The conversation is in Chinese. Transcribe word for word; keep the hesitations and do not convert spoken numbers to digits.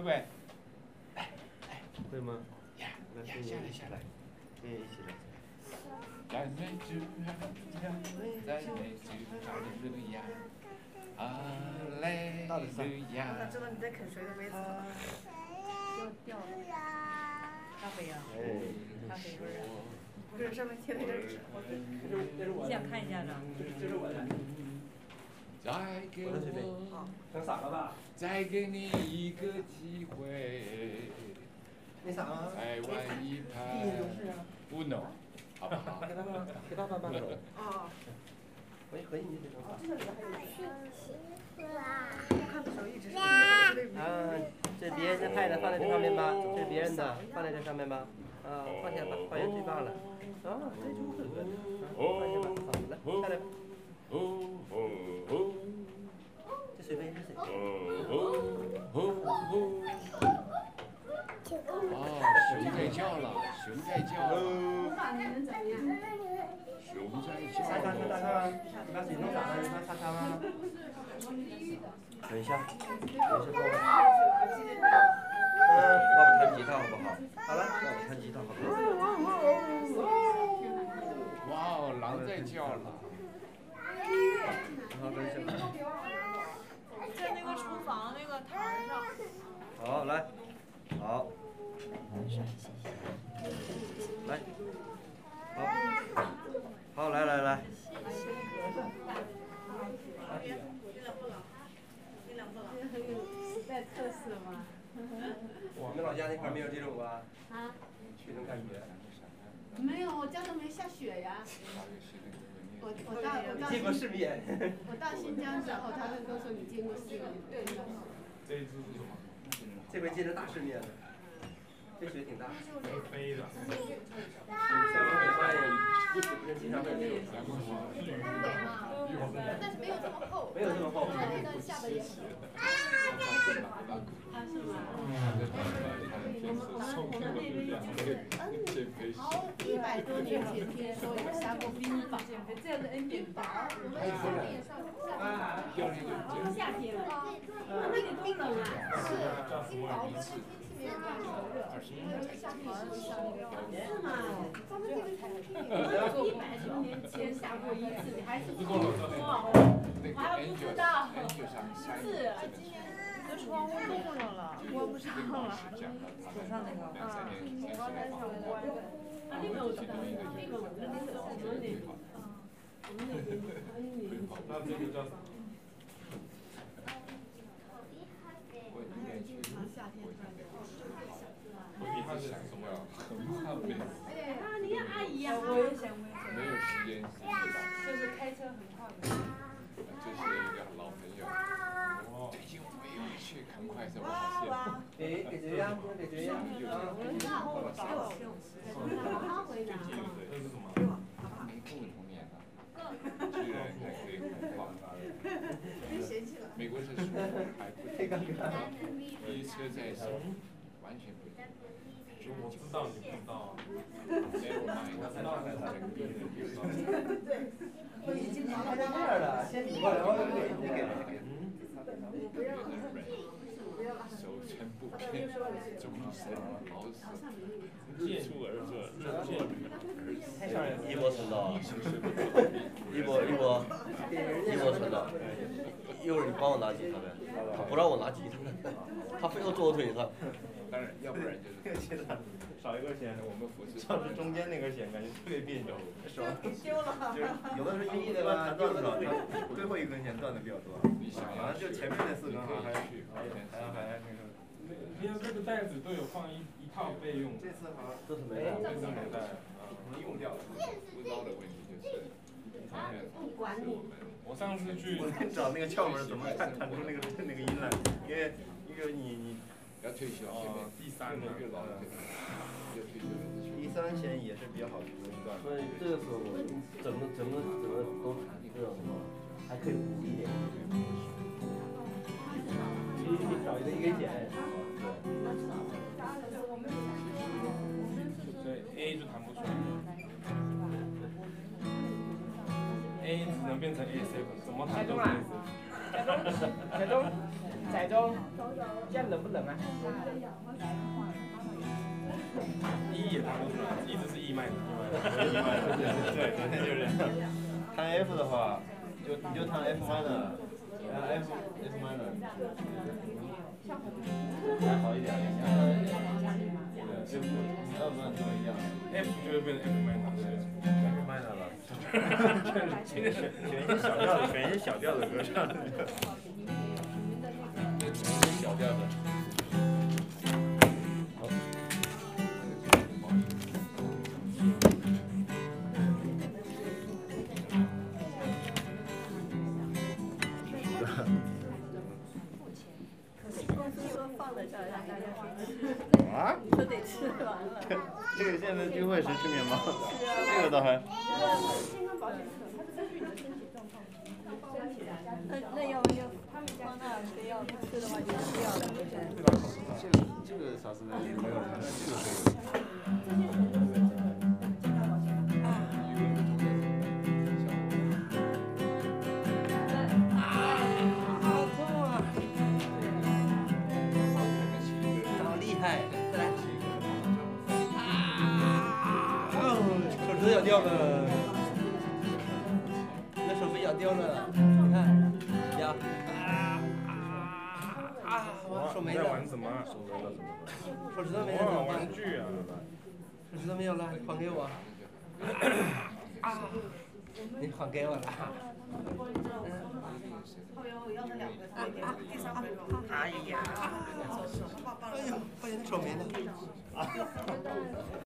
对？ 会吗？ 呀呀，下来下来， 可以一起来。 赞美主，赞美主，哈利路亚，哈利路亚。 他知道你在啃谁的杯子吗？又掉了。咖啡呀？咖啡味儿啊。不是，上面贴了点纸。你想看一下呢？这是我的。 再给我， 整傻了吧？ 再给你一个机会。 那啥吗？ 再玩一盘。不能。好不好？ 给爸爸，给爸爸扳手。 啊。 回回你这张。 这里还有一我看的时候一直是啊， 这别人的派的放在这上面吧，这是别人的，放在这上面吧。啊，放下吧，放下最棒了。啊，这就很good。放下吧，好，来，下来吧。这水杯是谁？ 哦，熊在叫了，熊在叫了。熊在叫。 擦擦擦擦擦，你把水弄洒了，你把擦擦吗？等一下，等一下，爸爸。嗯，爸爸弹吉他好不好？好了，爸爸弹吉他好不好？ 哇哦，狼在叫了。 好，等一下。 在那个厨房那个台上。 好，来，好。来，好，好，来来来。 带特色吗？ 我们老家那块没有这种吧？ 啊？ 这种感觉。 没有，我家都没下雪呀。我我到我到。 见过世面。 我到新疆之后，他们都说你见过世面。对。 这一只是什么？ 这回见着大世面了。这雪挺大。 飞的。 在我北方也不不是经常会有这种。 但是没有这么厚。 没有这么厚。 那那下的也很。他是吗？我们我们我们那边嗯，好一百多年前听说有下过冰雹，这样的恩典雹，我们夏天也上上夏天了，那你多冷啊？是冰雹跟那天气没有那么热，因为夏天也是上那个是吗？咱们这个天气，一百多年前下过一次，你还是不哇，我还不知道，是今年。 这窗户冻上了，关不上了。手上那个。啊，我刚才想关的。 那个我知道，那个我知道，那个我们那边，我们那边， 那这个叫啥？ 夏天我比他想什么呀？很怕美。 哎，啊，你看阿姨呀。 我也想，我也想。 没有时间， 就是开车很快的。 这是一个老朋友。最近我们又去看快手发现。 给给谁呀？给谁呀？ 那我找我，他回答。 这是什么？没共同年啊。居然还可以很快。 别嫌弃了。 美国是书还不太尴尬。一车在手，完全不一样。 我知道你不知道。 Never mind，他知道在哪个地方。 对， 我已经拿在那儿了，先你过来，我给你给给。 不要。 手撑不偏，终身老死。日出而作，日见而一波存到，一波一波一波存到。一会儿你帮我拿吉他呗，他不让我拿吉他，他非要坐我腿上。 当然，要不然就是少一根弦， 我们扶持。 上次中间那根弦感觉特别别扭， 是吧？ 丢了。 就是有的时候一的吧，断不少，最后一根弦断的比较多。好像就前面那四根好像还还还还那个。 因为这个袋子都有放一一套备用。 这次好像这是没带， 这次没带，可能用掉了。 不知道的问题就是， 不管你。 我上次去找那个窍门怎么弹弹出那个那个音来，因为因为你你要退休，现在第三个月老了，要退休。 第三弦也是比较好的一段。 所以这个时候我整个整个整个都弹这种什么，还可以补一点。你你找一个一根弦。 对 A 就弹不出来 ，A 只能变成 A seven， 怎么弹都是 A seven。 小钟，仔钟，这样冷不冷啊？一也弹不出来，一直是 E 麦的。 E 麦的，对，昨天就是这样。弹 F 的话，就你就弹 F minor， 然后 F F minor， 还好一点。对 ，F 二分都一样 ，F 就会变成 F minor。 F minor 了。选选选一些小调的，选一些小调的歌唱。小调的。啊？ 都得吃完了。 这个现在聚会时吃面包，这个倒还。 健康保险可它是根据你的身体状况。 那那要不就放那非要吃的话就不要了。 这个这个啥子呢？没有，这个可以。 咬掉了，那手被咬掉了，你看，咬，啊啊！我手没了。 在玩什么？ 手没了，手指头没了。 哇，玩具啊！ 手指头没有了，还给我。啊！你还给我了。 后面我要那两个，第三回合。 哎呀！哎呦，发现手没了。